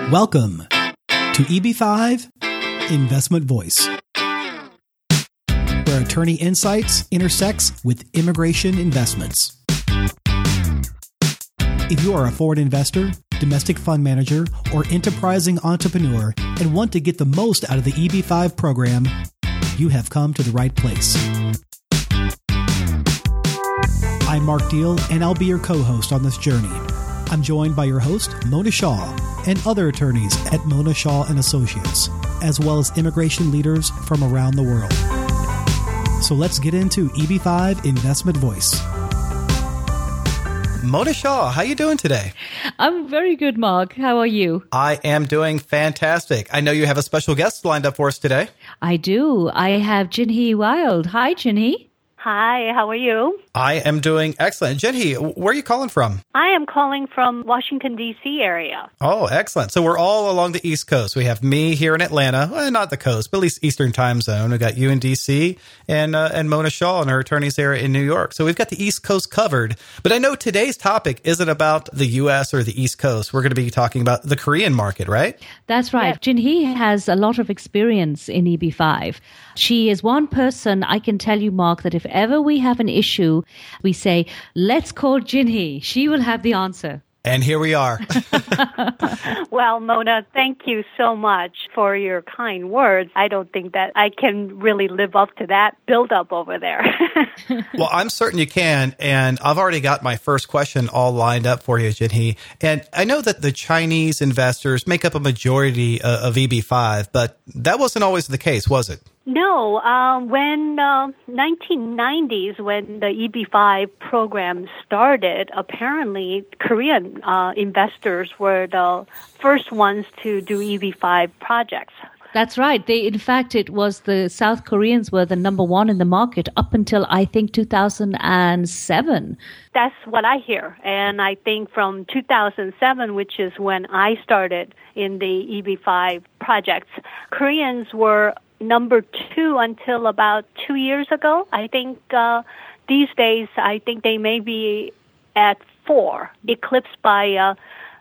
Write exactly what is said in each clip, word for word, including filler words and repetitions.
Welcome to E B five Investment Voice, where attorney insights intersects with immigration investments. If you are a foreign investor, domestic fund manager, or enterprising entrepreneur and want to get the most out of the E B five program, you have come to the right place. I'm Mark Deal, and I'll be your co-host on this journey. I'm joined by your host, Mona Shaw, and other attorneys at Mona Shaw and Associates, as well as immigration leaders from around the world. So let's get into E B five Investment Voice. Mona Shaw, how you doing today? I'm very good, Mark. How are you? I am doing fantastic. I know you have a special guest lined up for us today. I do. I have Jinhee Wild. Hi, Jinhee. Hi, how are you? I am doing excellent. Jinhee, where are you calling from? I am calling from Washington, D C area. Oh, excellent. So we're all along the East Coast. We have me here in Atlanta, well, not the coast, but at least Eastern time zone. We've got you in D C and uh, and Mona Shaw and her attorneys there in New York. So we've got the East Coast covered. But I know today's topic isn't about the U S or the East Coast. We're going to be talking about the Korean market, right? That's right. Yes. Jinhee has a lot of experience in E B five. She is one person, I can tell you, Mark, that if ever we have an issue, we say, let's call Jinhee. She will have the answer. And here we are. Well, Mona, thank you so much for your kind words. I don't think that I can really live up to that build-up over there. Well, I'm certain you can, and I've already got my first question all lined up for you, Jinhee. And I know that the Chinese investors make up a majority uh, of E B five, but that wasn't always the case, was it? No, uh, when uh, nineteen nineties, when the E B five program started, apparently Korean uh, investors were the first ones to do E B five projects. That's right. They, in fact, it was the South Koreans were the number one in the market up until, I think, two thousand seven. That's what I hear. And I think from two thousand seven, which is when I started in the E B five projects, Koreans were number two until about two years ago. I think uh, these days, I think they may be at four, eclipsed by uh,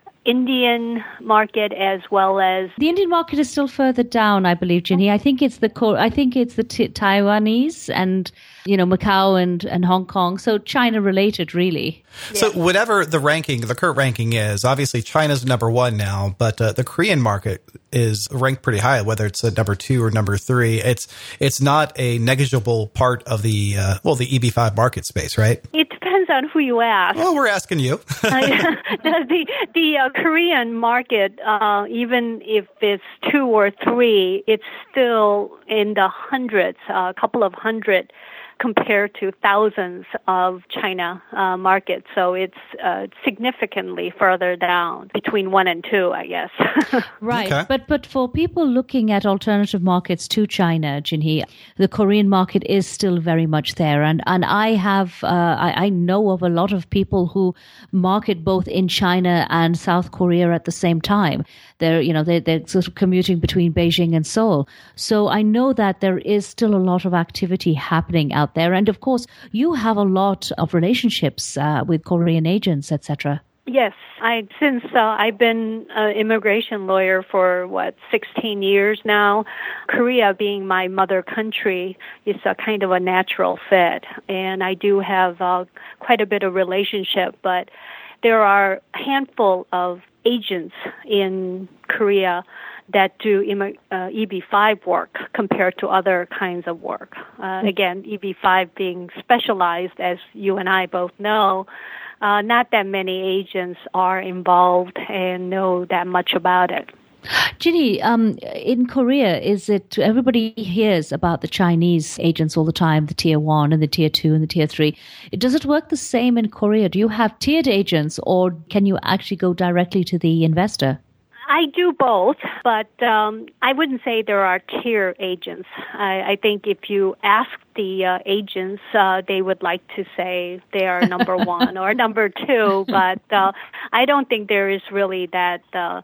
Indian market as well as the Indian market is still further down, I believe, Jinhee. I think it's the I think it's the t- Taiwanese and you know Macau and, and Hong Kong. So China related, really. Yeah. So whatever the ranking, the current ranking is, obviously China's number one now, but uh, the Korean market is ranked pretty high, whether it's a number two or number three. It's it's not a negligible part of the uh, well the E B five market space, right? It depends on who you ask. Well, we're asking you. the the, the uh, Korean market, uh, even if it's two or three, it's still in the hundreds, a uh, couple of hundred compared to thousands of China uh, markets. So it's uh, significantly further down between one and two, I guess. Right. Okay. But but for people looking at alternative markets to China, Jinhee, the Korean market is still very much there. And and I have, uh, I, I know of a lot of people who market both in China and South Korea at the same time. They're, you know, they're, they're sort of commuting between Beijing and Seoul. So I know that there is still a lot of activity happening out there. And of course, you have a lot of relationships uh, with Korean agents, et cetera. Yes, I since uh, I've been an immigration lawyer for what sixteen years now. Korea being my mother country is a kind of a natural fit, and I do have uh, quite a bit of relationship. But there are a handful of agents in Korea that do uh, E B five work compared to other kinds of work. Uh, again, E B five being specialized, as you and I both know, uh, not that many agents are involved and know that much about it. Jinhee, um, in Korea, is it, everybody hears about the Chinese agents all the time, the tier one and the tier two and the tier three. Does it work the same in Korea? Do you have tiered agents or can you actually go directly to the investor? I do both, but um, I wouldn't say there are tier agents. I, I think if you ask the uh, agents, uh, they would like to say they are number one or number two, but uh, I don't think there is really that uh,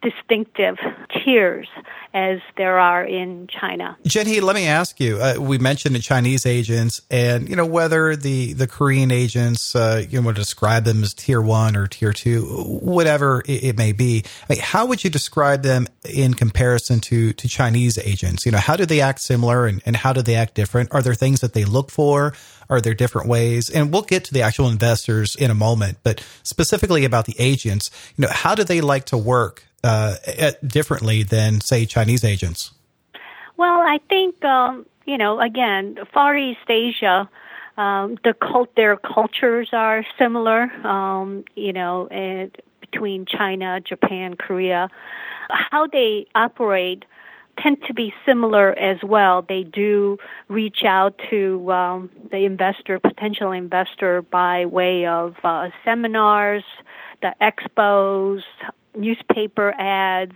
distinctive tiers as there are in China. Jinhee, let me ask you, uh, we mentioned the Chinese agents and, you know, whether the, the Korean agents, uh, you know, would describe them as tier one or tier two, whatever it, it may be. I mean, how would you describe them in comparison to, to Chinese agents? You know, how do they act similar and, and how do they act different? Are there things that they look for? Are there different ways? And we'll get to the actual investors in a moment, but specifically about the agents, you know, how do they like to work uh, at, differently than, say, Chinese agents? Well, I think, um, you know, again, Far East Asia, um, the cult, their cultures are similar, um, you know, and between China, Japan, Korea. How they operate tend to be similar as well. They do reach out to um, the investor, potential investor, by way of uh, seminars, the expos, newspaper ads,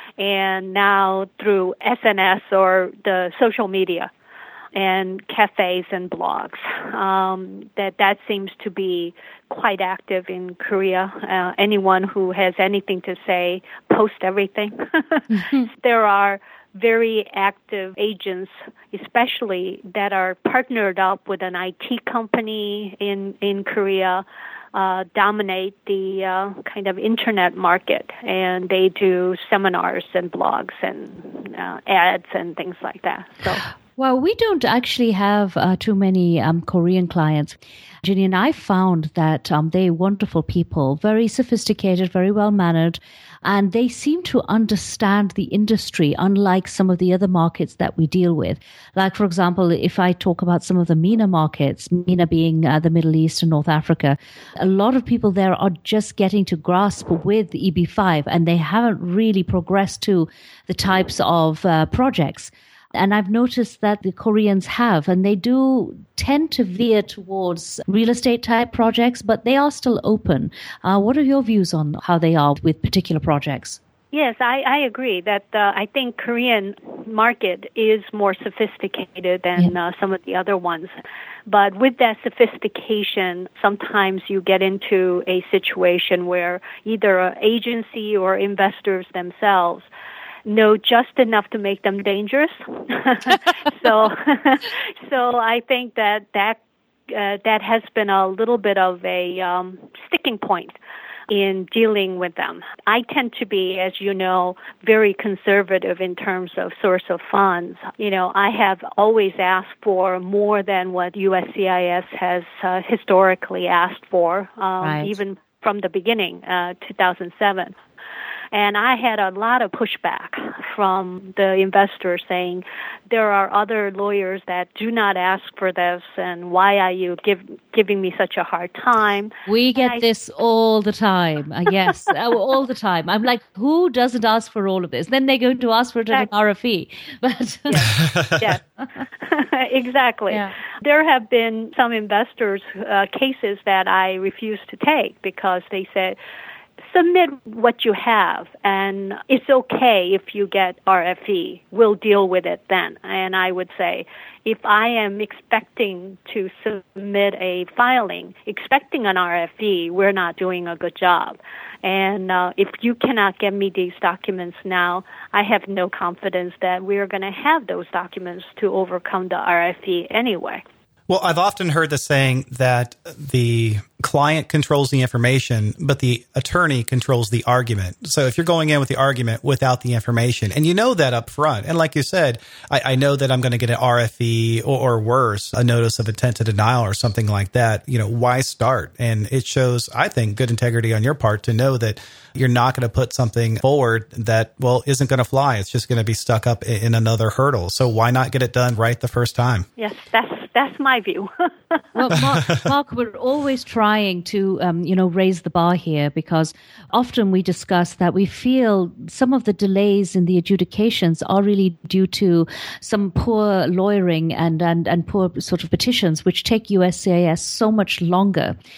and now through S N S or the social media and cafes and blogs. Um, that that seems to be quite active in Korea. Uh, anyone who has anything to say, post everything. Mm-hmm. There are very active agents, especially that are partnered up with an I T company in, in Korea, uh, dominate the uh, kind of internet market. And they do seminars and blogs and uh, ads and things like that. So. Well, we don't actually have uh, too many um, Korean clients. Jinhee and I found that um, they're wonderful people, very sophisticated, very well-mannered, and they seem to understand the industry, unlike some of the other markets that we deal with. Like, for example, if I talk about some of the MENA markets, MENA being uh, the Middle East and North Africa, a lot of people there are just getting to grasp with E B five, and they haven't really progressed to the types of uh, projects. And I've noticed that the Koreans have, and they do tend to veer towards real estate type projects, but they are still open. Uh, what are your views on how they are with particular projects? Yes, I, I agree that uh, I think Korean market is more sophisticated than yeah. uh, some of the other ones. But with that sophistication, sometimes you get into a situation where either an agency or investors themselves know just enough to make them dangerous. so, so I think that that uh, that has been a little bit of a um, sticking point in dealing with them. I tend to be, as you know, very conservative in terms of source of funds. You know, I have always asked for more than what U S C I S has uh, historically asked for, um, right. even from the beginning, uh, two thousand seven. And I had a lot of pushback from the investors saying, there are other lawyers that do not ask for this, and why are you give, giving me such a hard time? We get I, this all the time. Uh, yes, all the time. I'm like, who doesn't ask for all of this? Then they're going to ask for it at an R F E. But yes, yes. Exactly. Yeah. There have been some investors' uh, cases that I refused to take because they said, submit what you have, and it's okay if you get R F E. We'll deal with it then. And I would say, if I am expecting to submit a filing, expecting an R F E, we're not doing a good job. And uh, if you cannot get me these documents now, I have no confidence that we're going to have those documents to overcome the R F E anyway. Well, I've often heard the saying that the client controls the information, but the attorney controls the argument. So if you're going in with the argument without the information, and you know that up front, and like you said, I, I know that I'm going to get an R F E or, or worse, a notice of intent to denial or something like that, you know, why start? And it shows, I think, good integrity on your part to know that you're not going to put something forward that, well, isn't going to fly. It's just going to be stuck up in, in another hurdle. So why not get it done right the first time? Yes, that's that's my view. Well, Mark, Mark, we're always trying to, um, you know, raise the bar here, because often we discuss that we feel some of the delays in the adjudications are really due to some poor lawyering and, and, and poor sort of petitions, which take U S C I S so much longer.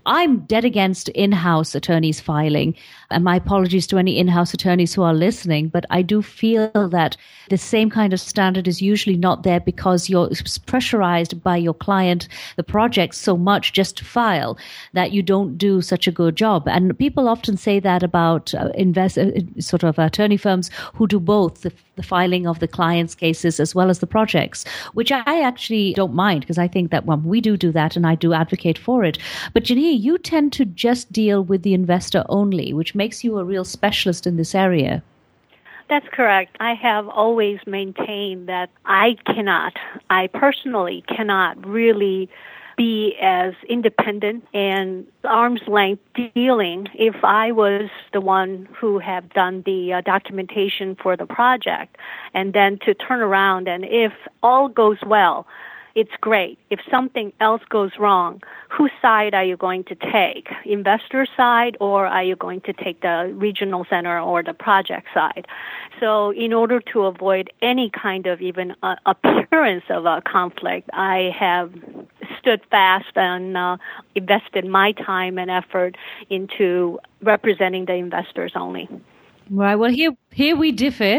I'm dead against in-house attorneys filing. And my apologies to any in-house attorneys who are listening, but I do feel that the same kind of standard is usually not there because you're pressurized by your client, the project, so much just to file that you don't do such a good job. And people often say that about uh, invest uh, sort of attorney firms who do both the, the filing of the client's cases as well as the projects, which I actually don't mind because I think that well, we do do that and I do advocate for it. But Janine, you tend to just deal with the investor only, which makes you a real specialist in this area. That's correct. I have always maintained that I cannot, I personally cannot really be as independent and arm's length dealing if I was the one who have done the uh, documentation for the project, and then to turn around and if all goes well, it's great. If something else goes wrong, whose side are you going to take? Investor side, or are you going to take the regional center or the project side? So in order to avoid any kind of even uh, appearance of a conflict, I have stood fast and uh, invested my time and effort into representing the investors only. Right. Well, here here we differ.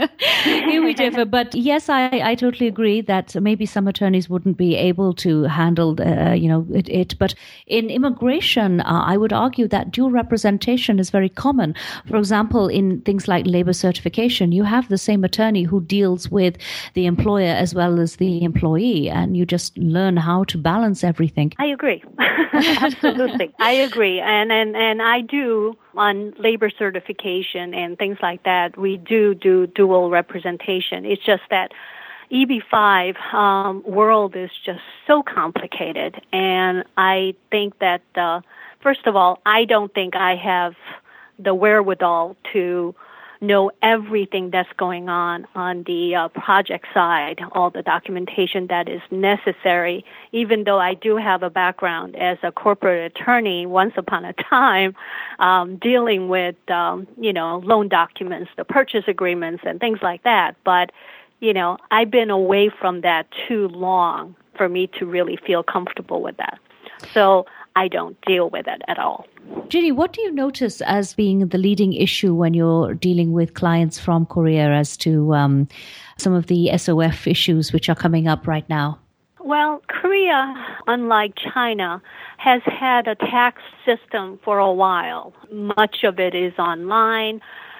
here we differ. But yes, I, I totally agree that maybe some attorneys wouldn't be able to handle, uh, you know, it, it. But in immigration, uh, I would argue that dual representation is very common. For example, in things like labor certification, you have the same attorney who deals with the employer as well as the employee, and you just learn how to balance everything. I agree. Absolutely. I agree. And, and, and I do on labor certification and things like that, we do do dual representation. It's just that E B five um, world is just so complicated, and I think that, uh, first of all, I don't think I have the wherewithal to know everything that's going on on the uh, project side, all the documentation that is necessary, even though I do have a background as a corporate attorney once upon a time um, dealing with, um, you know, loan documents, the purchase agreements, and things like that. But, you know, I've been away from that too long for me to really feel comfortable with that. So I don't deal with it at all. Ginny, what do you notice as being the leading issue when you're dealing with clients from Korea as to um, some of the S O F issues which are coming up right now? Well, Korea, unlike China, has had a tax system for a while. Much of it is online.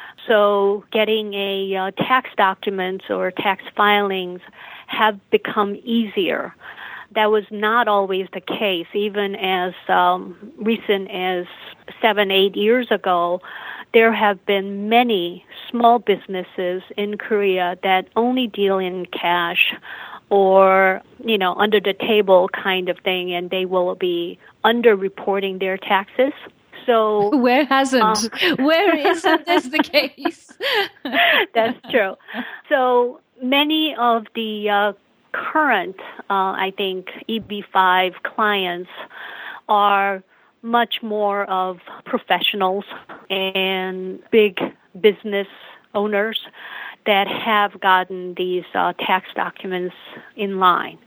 So getting a uh, tax documents or tax filings have become easier. That was not always the case. Even as um, recent as seven, eight years ago, there have been many small businesses in Korea that only deal in cash or, you know, under the table kind of thing, and they will be under-reporting their taxes. So where hasn't? Um, where isn't this the case? That's true. So many of the uh, current, uh, I think, E B five clients are much more of professionals and big business owners that have gotten these uh, tax documents in line.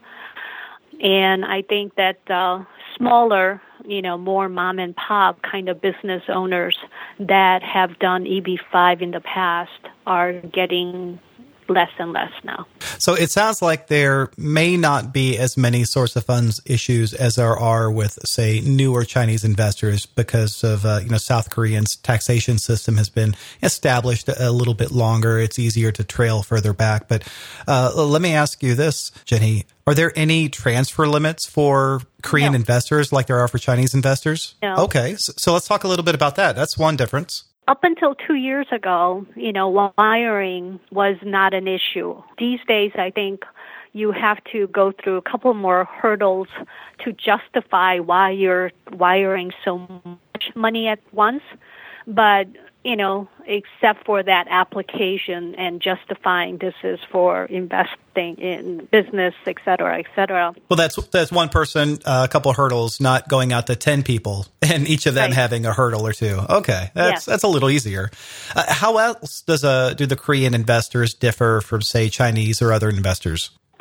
And I think that uh, smaller, you know, more mom and pop kind of business owners that have done E B five in the past are getting less and less now. So it sounds like there may not be as many source of funds issues as there are with, say, newer Chinese investors because of, uh, you know, South Korean's taxation system has been established a little bit longer. It's easier to trail further back. But uh, let me ask you this, Jenny. Are there any transfer limits for Korean no. investors like there are for Chinese investors? No. Okay. So, so let's talk a little bit about that. That's one difference. Up until two years ago, you know, wiring was not an issue. These days, I think you have to go through a couple more hurdles to justify why you're wiring so much money at once. But, you know, except for that application and justifying this is for investing in business, et cetera, et cetera. Well, that's that's one person, uh, a couple of hurdles, not going out to ten people, and each of them right. having a hurdle or two. Okay, that's yeah. that's a little easier. Uh, how else does uh, do the Korean investors differ from, say, Chinese or other investors? As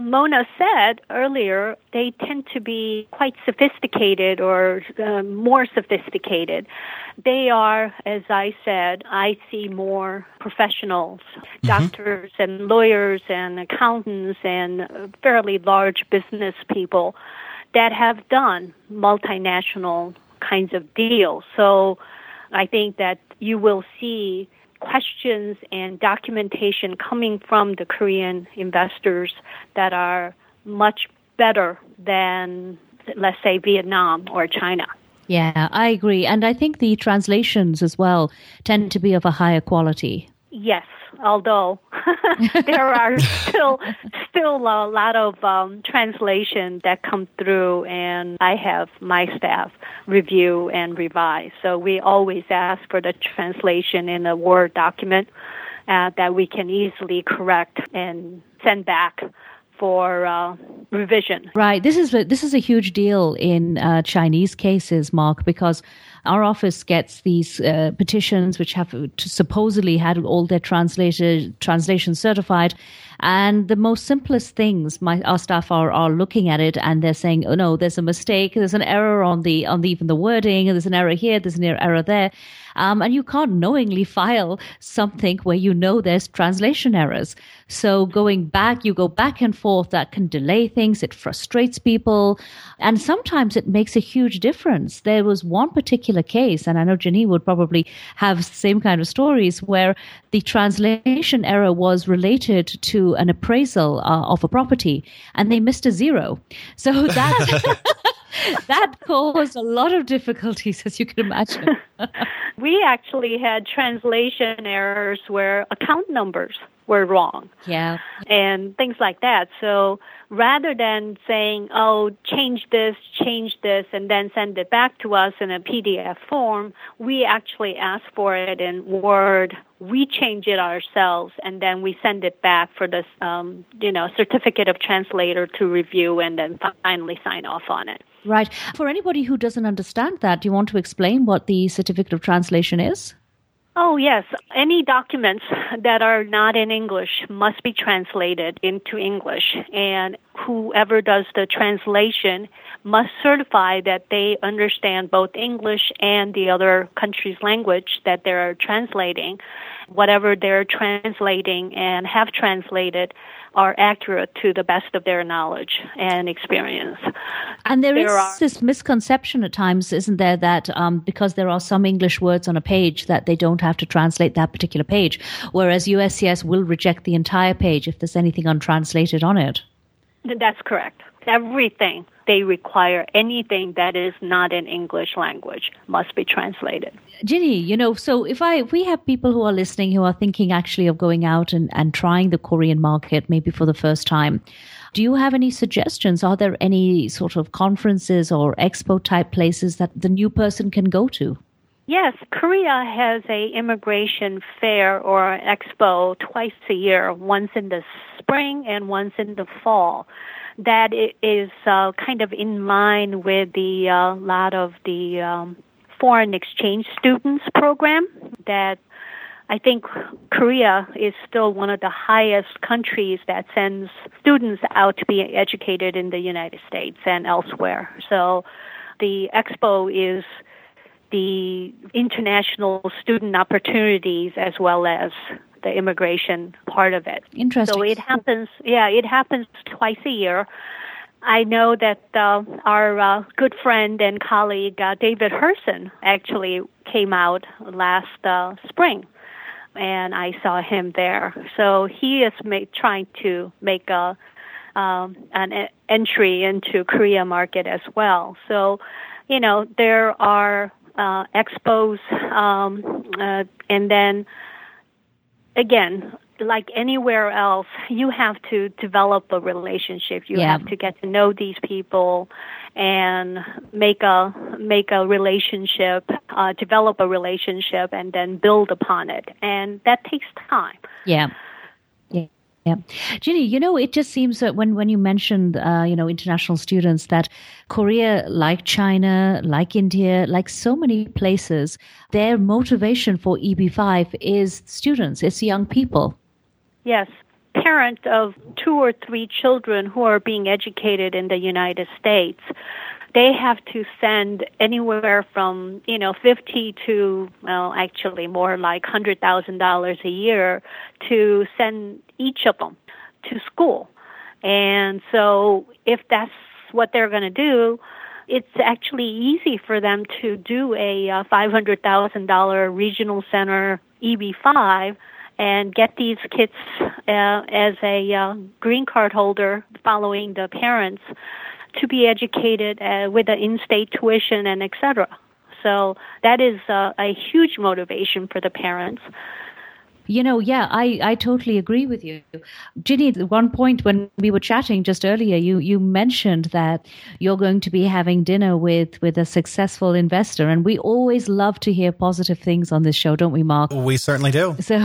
Mona said earlier, they tend to be quite sophisticated or uh, more sophisticated. They are, as I said, I see more professionals, mm-hmm. doctors and lawyers and accountants and fairly large business people that have done multinational kinds of deals. So I think that you will see questions and documentation coming from the Korean investors that are much better than, let's say, Vietnam or China. Yeah, I agree. And I think the translations as well tend to be of a higher quality. Yes, although there are still still a lot of um, translation that come through, and I have my staff review and revise. So we always ask for the translation in a Word document uh, that we can easily correct and send back for uh, revision. Right. This is a, this is a huge deal in uh, Chinese cases, Mark, because our office gets these uh, petitions which have supposedly had all their translated translations certified. And the most simplest things, my, our staff are, are looking at it and they're saying, oh no, there's a mistake, there's an error on the on the, even the wording, there's an error here, there's an error there. Um, and you can't knowingly file something where you know there's translation errors. So going back, you go back and forth, that can delay things, it frustrates people, and sometimes it makes a huge difference. There was one particular case, and I know Jenny would probably have the same kind of stories, where the translation error was related to an appraisal uh, of a property, and they missed a zero. So that that caused a lot of difficulties, as you can imagine. We actually had translation errors where account numbers were wrong. Yeah. And things like that. So rather than saying, oh, change this, change this, and then send it back to us in a P D F form, we actually ask for it in Word. We change it ourselves, and then we send it back for this, um, you know, certificate of translator to review and then finally sign off on it. Right. For anybody who doesn't understand that, do you want to explain what the certificate of translation is? Oh, yes. Any documents that are not in English must be translated into English, and whoever does the translation must certify that they understand both English and the other country's language that they're translating. Whatever they're translating and have translated are accurate to the best of their knowledge and experience. And there, there is are, this misconception at times, isn't there, that um, because there are some English words on a page that they don't have to translate that particular page, whereas U S C S will reject the entire page if there's anything untranslated on it. That's correct. Everything they require, anything that is not in English language must be translated. Ginny, you know, so if I if we have people who are listening who are thinking actually of going out and, and trying the Korean market maybe for the first time, do you have any suggestions? Are there any sort of conferences or expo type places that the new person can go to? Yes, Korea has a immigration fair or expo twice a year, once in the spring and once in the fall. That is uh, kind of in line with the uh, lot of the um, foreign exchange students program that I think Korea is still one of the highest countries that sends students out to be educated in the United States and elsewhere. So the expo is the international student opportunities as well as the immigration part of it. Interesting. So it happens, yeah, it happens twice a year. I know that uh, our uh, good friend and colleague uh, David Herson actually came out last uh, spring, and I saw him there. So he is ma- trying to make a um, an e- entry into Korea market as well. So, you know, there are uh, expos, um, uh, and then again, like anywhere else, you have to develop a relationship. You yeah. have to get to know these people and make a make a relationship, uh, develop a relationship, and then build upon it. And that takes time. Yeah. Yeah. Yeah. Ginny, you know, it just seems that when, when you mentioned, uh, you know, international students, that Korea, like China, like India, like so many places, their motivation for E B five is students, it's young people. Yes, parent of two or three children who are being educated in the United States, they have to send anywhere from, you know, fifty to, well, actually more like one hundred thousand dollars a year to send each of them to school. And so if that's what they're going to do, it's actually easy for them to do a uh, five hundred thousand dollars regional center E B five and get these kids uh, as a uh, green card holder following the parents to be educated uh, with an in-state tuition and et cetera. So that is uh, a huge motivation for the parents. You know, yeah, I, I totally agree with you. Ginny, at one point when we were chatting just earlier, you, you mentioned that you're going to be having dinner with, with a successful investor. And we always love to hear positive things on this show, don't we, Mark? We certainly do. So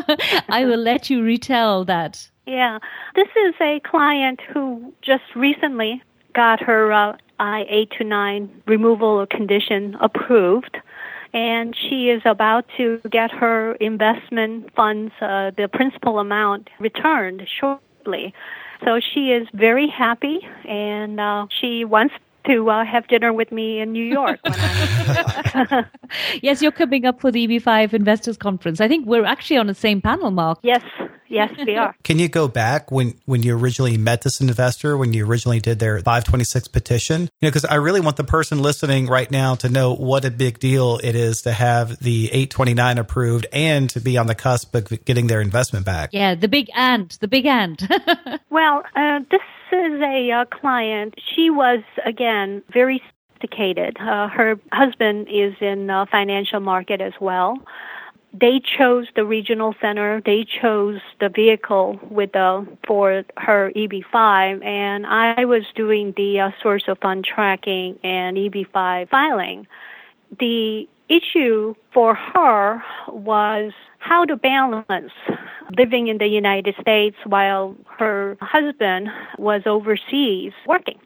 I will let you retell that. Yeah, this is a client who just recently got her uh, I eight to nine removal condition approved. And she is about to get her investment funds, uh, the principal amount, returned shortly. So she is very happy, and uh, she wants to uh, have dinner with me in New York when I'm in New York. Yes, you're coming up for the E B five Investors Conference. I think we're actually on the same panel, Mark. Yes, yes, we are. Can you go back when, when you originally met this investor, when you originally did their five twenty-six petition? You know, because I really want the person listening right now to know what a big deal it is to have the eight twenty-nine approved and to be on the cusp of getting their investment back. Yeah, the big and, the big and. Well, uh, this is a uh, client. She was, again, very sophisticated. Uh, her husband is in the financial market as well. They chose the regional center. They chose the vehicle with the for her E B five, and I was doing the uh, source of fund tracking and E B five filing. The issue for her was how to balance living in the United States while her husband was overseas working.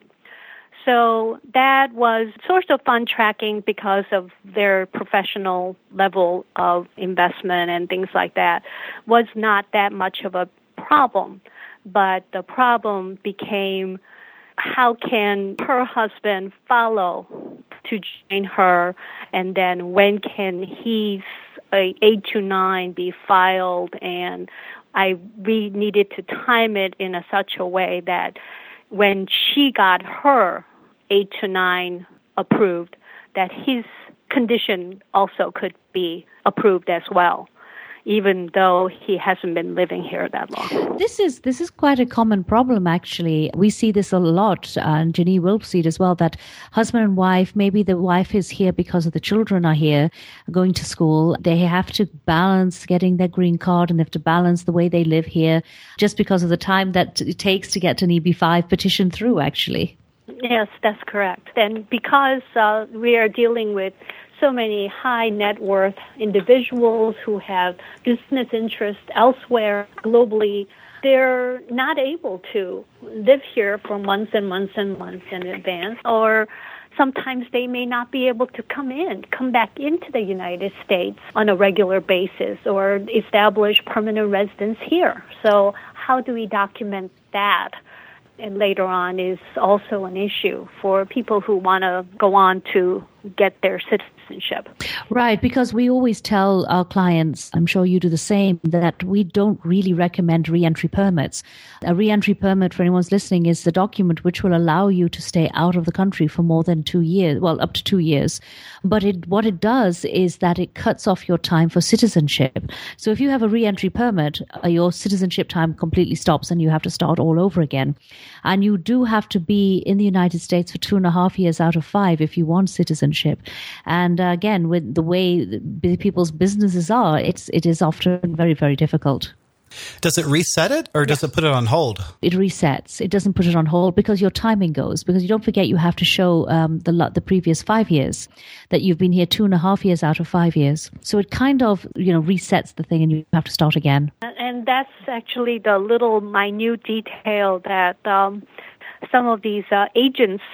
So that was source of fund tracking because of their professional level of investment and things like that was not that much of a problem. But the problem became how can her husband follow to join her, and then when can his uh, eight to nine be filed, and I we needed to time it in a such a way that when she got her eight to nine approved, that his condition also could be approved as well, even though he hasn't been living here that long. This is this is quite a common problem, actually. We see this a lot, and Ginny will see it as well, that husband and wife, maybe the wife is here because of the children are here, going to school. They have to balance getting their green card, and they have to balance the way they live here just because of the time that it takes to get an E B five petition through, actually. Yes, that's correct. And because uh, we are dealing with so many high net worth individuals who have business interests elsewhere globally, they're not able to live here for months and months and months in advance, or sometimes they may not be able to come in, come back into the United States on a regular basis or establish permanent residence here. So how do we document that? And later on is also an issue for people who want to go on to get their citizenship. Right, because we always tell our clients, I'm sure you do the same, that we don't really recommend re-entry permits. A re-entry permit, for anyone's listening, is the document which will allow you to stay out of the country for more than two years, well, up to two years. But it, what it does is that it cuts off your time for citizenship. So if you have a re-entry permit, uh, your citizenship time completely stops and you have to start all over again. And you do have to be in the United States for two and a half years out of five if you want citizenship. And uh, again, with the way people's businesses are, it's it is often very, very difficult. Does it reset it, or does yes. it put it on hold? It resets. It doesn't put it on hold because your timing goes. Because you don't forget, you have to show um, the the previous five years that you've been here two and a half years out of five years. So it kind of you know resets the thing, and you have to start again. And that's actually the little minute detail that um, some of these uh, agents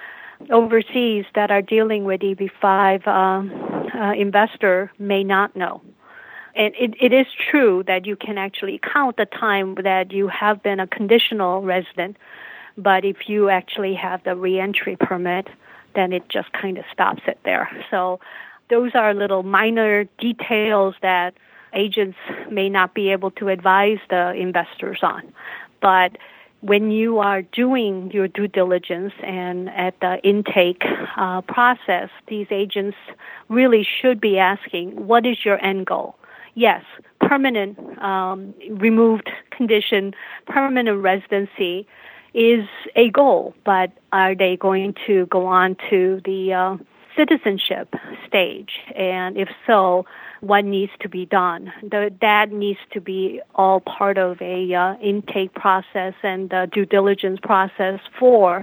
overseas that are dealing with E B five um, uh, investor may not know. And it, it is true that you can actually count the time that you have been a conditional resident, but if you actually have the reentry permit, then it just kind of stops it there. So those are little minor details that agents may not be able to advise the investors on. But when you are doing your due diligence and at the intake uh, process, these agents really should be asking, what is your end goal? Yes, permanent um, removed condition, permanent residency is a goal, but are they going to go on to the uh, citizenship stage? And if so, what needs to be done? The, that needs to be all part of a uh, intake process and uh, due diligence process for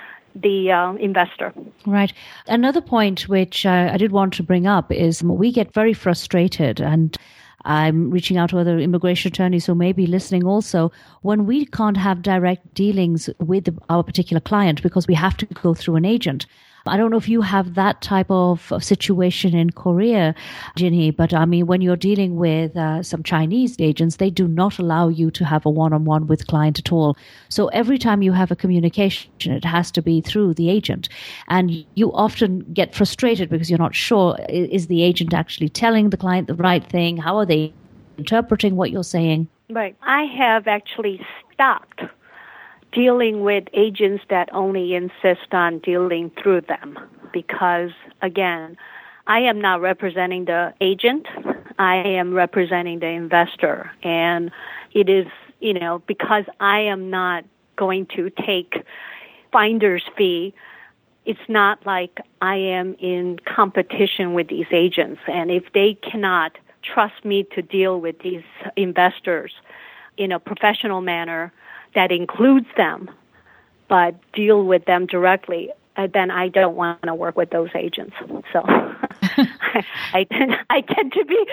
the uh, investor. Right. Another point which uh, I did want to bring up is we get very frustrated, and I'm reaching out to other immigration attorneys who may be listening also, when we can't have direct dealings with our particular client because we have to go through an agent. I don't know if you have that type of situation in Korea, Jinhee, but I mean, when you're dealing with uh, some Chinese agents, they do not allow you to have a one-on-one with client at all. So every time you have a communication, it has to be through the agent. And you often get frustrated because you're not sure, is the agent actually telling the client the right thing? How are they interpreting what you're saying? Right. I have actually stopped dealing with agents that only insist on dealing through them because, again, I am not representing the agent. I am representing the investor. And it is, you know, because I am not going to take finder's fee, it's not like I am in competition with these agents. And if they cannot trust me to deal with these investors in a professional manner, that includes them, but deal with them directly, uh, then I don't want to work with those agents. So I, I, tend, I tend to be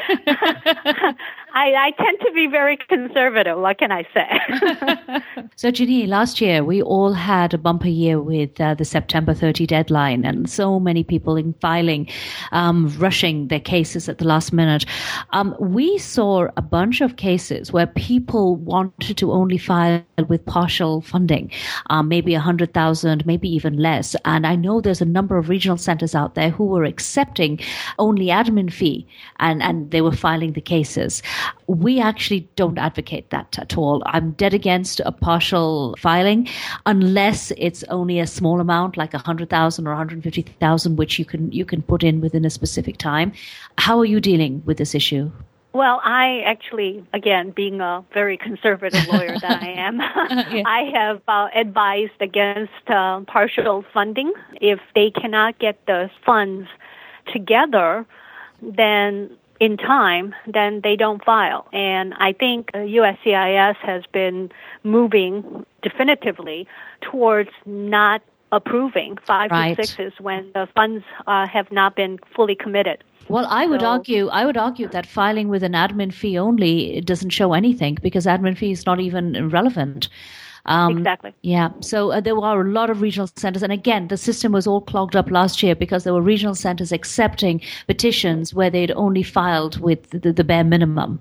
I, I tend to be very conservative. What can I say? So, Jinhee, last year we all had a bumper year with uh, the September thirtieth deadline, and so many people in filing, um, rushing their cases at the last minute. Um, we saw a bunch of cases where people wanted to only file with partial funding, um, maybe a hundred thousand, maybe even less. And I know there's a number of regional centers out there who were accepting only admin fee, and, and they were filing the cases. We actually don't advocate that at all. I'm dead against a partial filing unless it's only a small amount, like a hundred thousand or one hundred fifty thousand, which you can you can put in within a specific time. How are you dealing with this issue? Well, I actually, again, being a very conservative lawyer that I am, yeah. I have uh, advised against uh, partial funding. If they cannot get the funds together, then in time, then they don't file. And I think U S C I S has been moving definitively towards not approving five right. to sixes when the funds uh, have not been fully committed. Well, I would so, argue I would argue that filing with an admin fee only doesn't show anything because admin fee is not even relevant. Um, exactly. Yeah. So uh, there were a lot of regional centers. And again, the system was all clogged up last year because there were regional centers accepting petitions where they'd only filed with the, the bare minimum.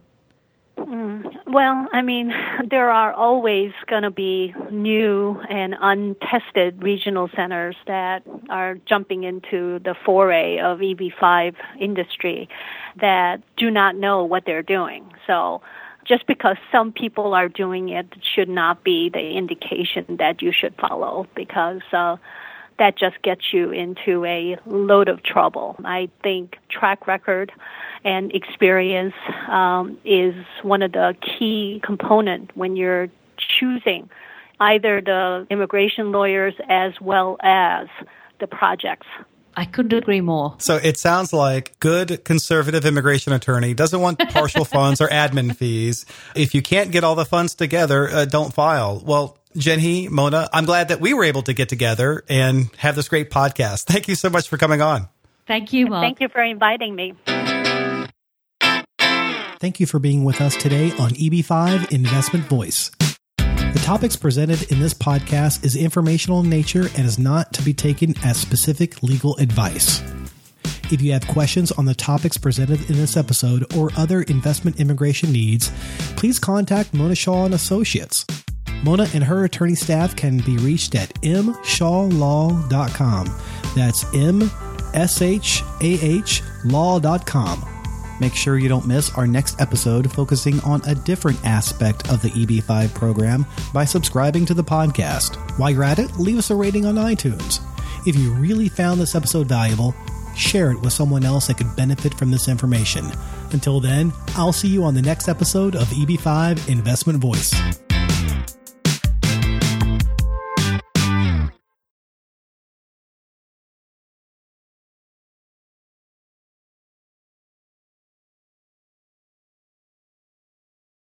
Mm, well, I mean, there are always going to be new and untested regional centers that are jumping into the foray of E B five industry that do not know what they're doing. So just because some people are doing it should not be the indication that you should follow, because uh, that just gets you into a load of trouble. I think track record and experience um, is one of the key components when you're choosing either the immigration lawyers as well as the projects. I couldn't agree more. So it sounds like good conservative immigration attorney doesn't want partial funds or admin fees. If you can't get all the funds together, uh, don't file. Well, Jinhee, Mona, I'm glad that we were able to get together and have this great podcast. Thank you so much for coming on. Thank you, Mark. Thank you for inviting me. Thank you for being with us today on E B five Investment Voice. The topics presented in this podcast is informational in nature and is not to be taken as specific legal advice. If you have questions on the topics presented in this episode or other investment immigration needs, please contact Mona Shaw and Associates. Mona and her attorney staff can be reached at m shaw law dot com. That's M S H A H law dot com. Make sure you don't miss our next episode focusing on a different aspect of the E B five program by subscribing to the podcast. While you're at it, leave us a rating on iTunes. If you really found this episode valuable, share it with someone else that could benefit from this information. Until then, I'll see you on the next episode of E B five Investment Voice.